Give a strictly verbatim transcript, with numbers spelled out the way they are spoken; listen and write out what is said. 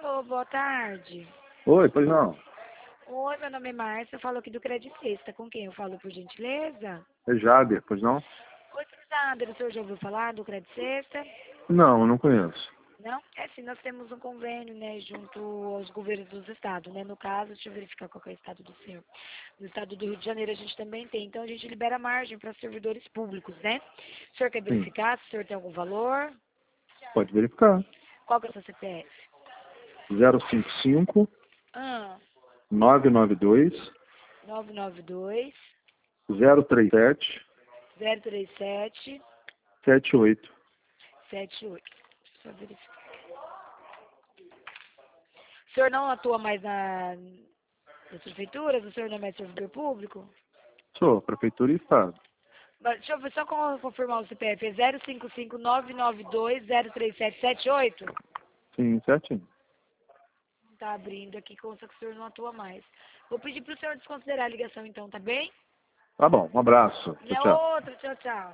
Alô, boa tarde. Oi, pois não. Oi, meu nome é Márcia, eu falo aqui do Credit Sexta. Com quem eu falo, por gentileza? É Jader, pois não? Oi, Cruzada, o senhor já ouviu falar do Credit Sexta? Não, não conheço. Não? É sim, nós temos um convênio, né, junto aos governos dos estados, né? No caso, deixa eu verificar qual que é o estado do senhor. No estado do Rio de Janeiro a gente também tem, então a gente libera margem para servidores públicos, né? O senhor quer Sim, verificar se o senhor tem algum valor? pode verificar. Qual que é o seu C P F? zero cinco cinco, Ah, nove nove dois, nove nove dois, zero três sete, zero três sete, sete oito. sete oito. Deixa eu verificar. O senhor não atua mais na, nas prefeituras? O senhor não é mais servidor público? Sou, Prefeitura e Estado. Mas deixa eu ver, só con- confirmar o C P F. É zero cinco cinco, nove nove dois, zero três sete, sete oito? Sim, certinho. Tá abrindo aqui, consta que o senhor não atua mais. Vou pedir pro senhor desconsiderar a ligação então, tá bem? Tá bom, um abraço. E Tchau, a tchau. outra, tchau, tchau.